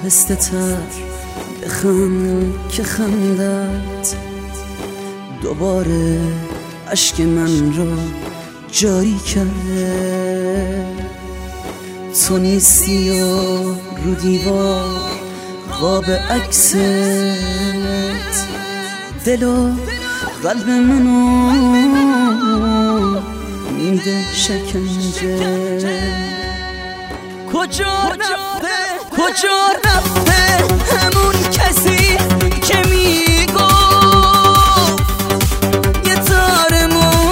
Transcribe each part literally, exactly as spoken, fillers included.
آهسته تر بخند که خندت دوباره اشک من را جاری کرده. تو نیستی و رو دیوار قاب عکست دل و قلب منو میده شکنجه. کجا رفته کجا رفته همون کسی که میگفت یه تار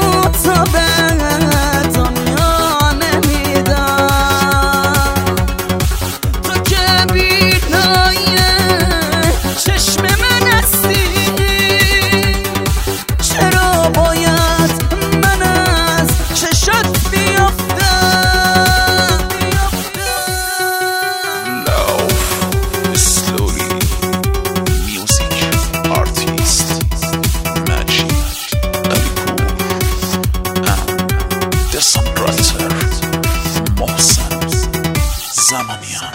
مطابق دنیا نمیدم. تو که بینای چشم من هستی، چرا باید من از چشات بیافتم؟ زمانیان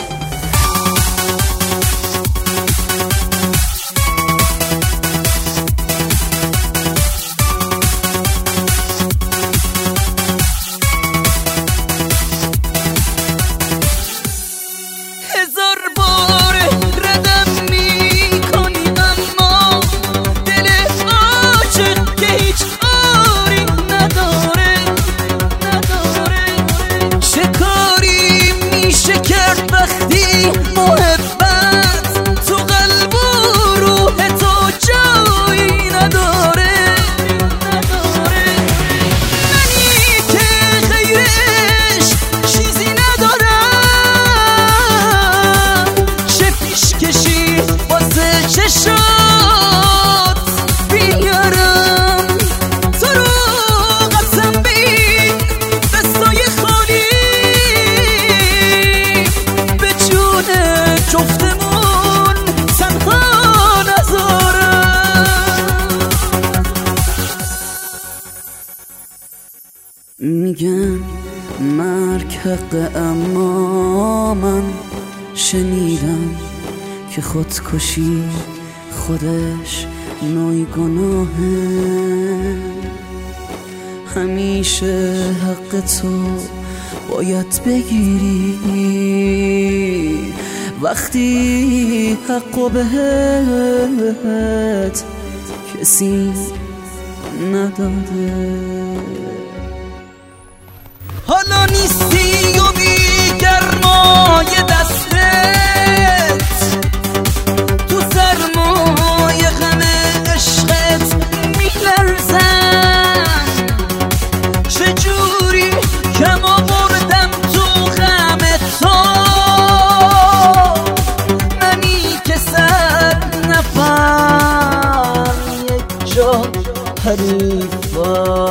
هزار بار ردم میکنی اما دل عاشق که هیچ آری نداره نداره. چه کاری میشه کرد وقتی محبت تو قلب و روح تو جایی نداره نداره. منی که غیرش چیزی ندارم، چه پیشکشی واسه چشات بیارم. تو رو قسم بین دستای خالی به جون جفتمون تنها نذارم. میگن مرگ حق، اما من شنیدم که خودکشی خودش نوعی گناهه. همیشه حق تو باید بگیری وقتی حقو بهت کسی نداده. حالا نیستی و بی گرمای دستت، تو سرمای غم عشقت میلرزم. چجوری کم آوردم تو غم تو، منی که سر نفر یک جا حریفم.